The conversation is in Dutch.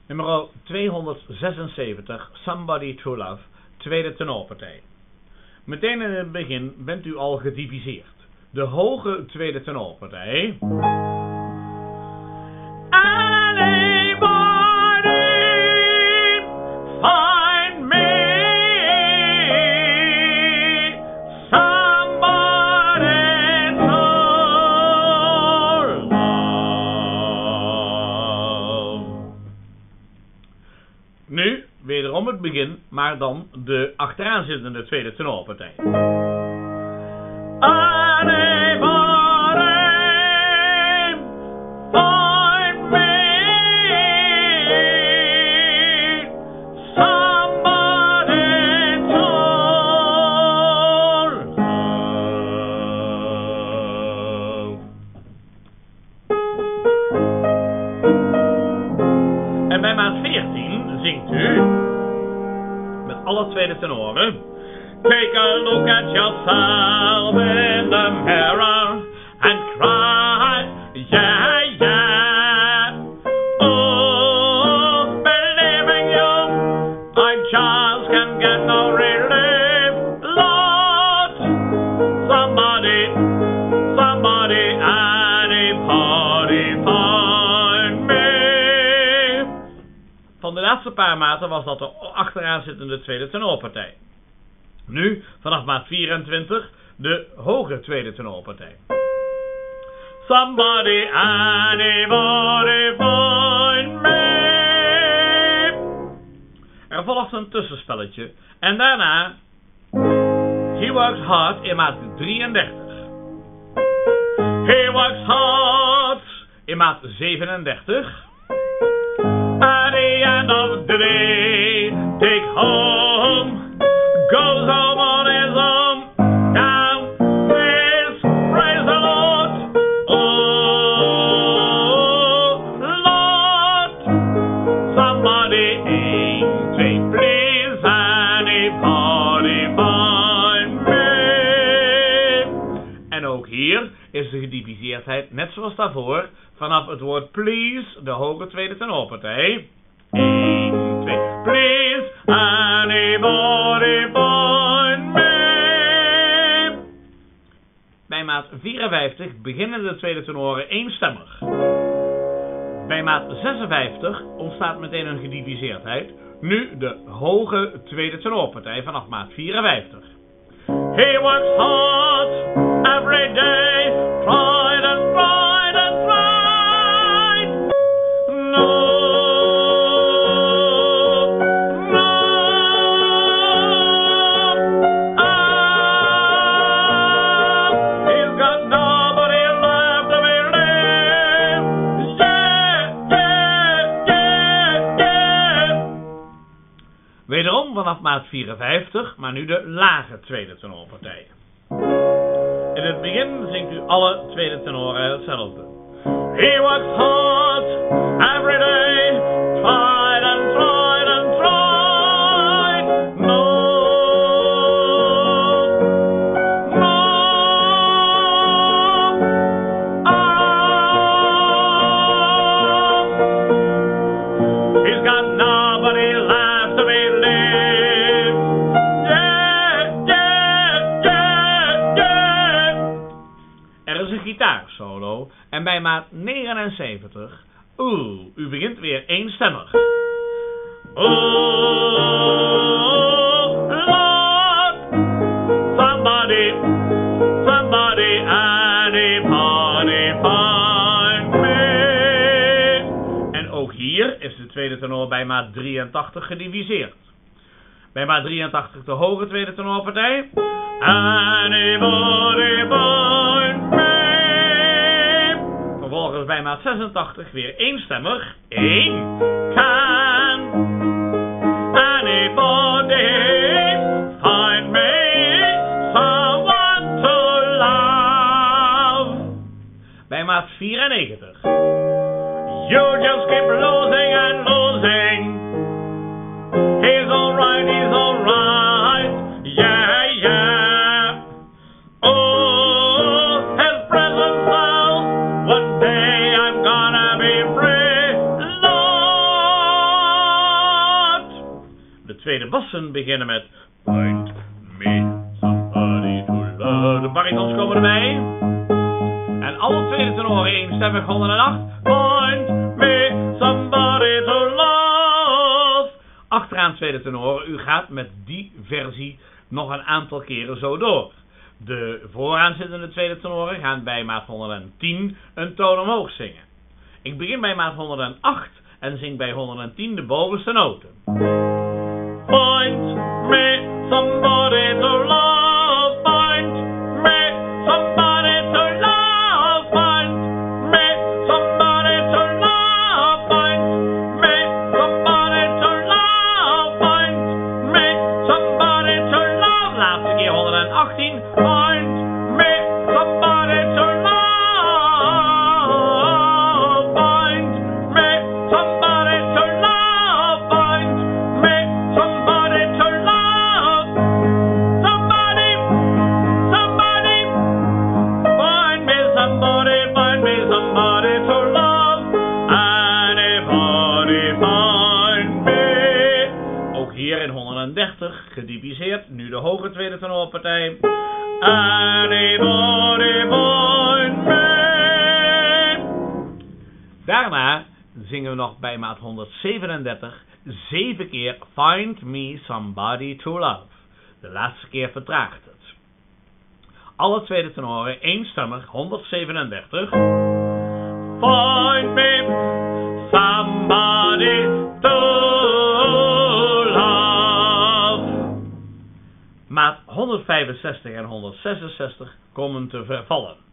Nummer 276, Somebody True Love, tweede tenorpartij. Meteen in het begin bent u al gediviseerd. De hoge tweede tenorpartij. Find me somebody to love. Nu wederom het begin, maar dan de achteraan zittende tweede tenorpartij. En bij maat 14 zingt u met alle tweede tenoren. Take a look at yourself in the mirror and cry, yeah, yeah. Oh, believing you, I just can't get no relief. Lord, somebody, anybody find me. Van de laatste paar maten was dat de achteraan zittende tweede tenorpartij. Nu, vanaf maat 24, de hoge tweede tenorpartij. Somebody, anybody find me. Er volgt een tussenspelletje. En daarna He Works Hard in maat 33. He Works Hard in maat 37. At the end of the day, take home, goes home on his own. Now, please praise the Lord. Oh, Lord, somebody ain't say, please anybody find me. En ook hier is de gediviseerdheid net zoals daarvoor. Vanaf het woord please, de hoge tweede tenorpartij. 1, 2, please, anybody find me. Bij maat 54 beginnen de tweede tenoren eenstemmig. Bij maat 56 ontstaat meteen een gediviseerdheid. Nu de hoge tweede tenorpartij vanaf maat 54. He works hard every day, tried and tried and tried. No. Wederom vanaf maat 54, maar nu de lage tweede tenorpartij. In het begin zingt u alle tweede tenoren hetzelfde. He works hard every day, tried and tried and tried. No, no, he's got nobody left to be. Gitaarsolo en bij maat 79, u begint weer eenstemmig. Oh, Lord, somebody, anybody find me. En ook hier is de tweede tenor bij maat 83 gediviseerd. Bij maat 83 de hoge tweede tenorpartij. Anybody find me. Vervolgens bij maat 86 weer eenstemmig. 1. Can anybody find me someone to love? Bij maat 94. You just keep losing and losing. He's alright, he's alright. Yeah, yeah. Oh, his presence now. One day I'm gonna be free. Lord, tweede bassen beginnen met Find me somebody to love. De baritons komen erbij. En alle tweede tenoren eenstemmig 108. Find me somebody to love. Achteraan tweede tenoren, u gaat met die versie nog een aantal keren zo door. De vooraan zittende tweede tenoren gaan bij maat 110 een toon omhoog zingen. Ik begin bij maat 108 en zing bij 110 de bovenste noten. Find me somebody to love, find me somebody to love, find me somebody to love, find me somebody to love, find me somebody to love. Laatste keer 118. Find me somebody to love, find me somebody to love, find me somebody to love, somebody, somebody, find me somebody to love, anybody find me. Ook hier in 130 gediviseerd, nu de hoge tweede tenorpartij. Anybody find me. Daarna zingen we nog bij maat 137 7 keer Find me somebody to love. De laatste keer vertraagt het. Alle tweede tenoren eenstemmig 137. Find me somebody to love. Maat 165 en 166 komen te vervallen.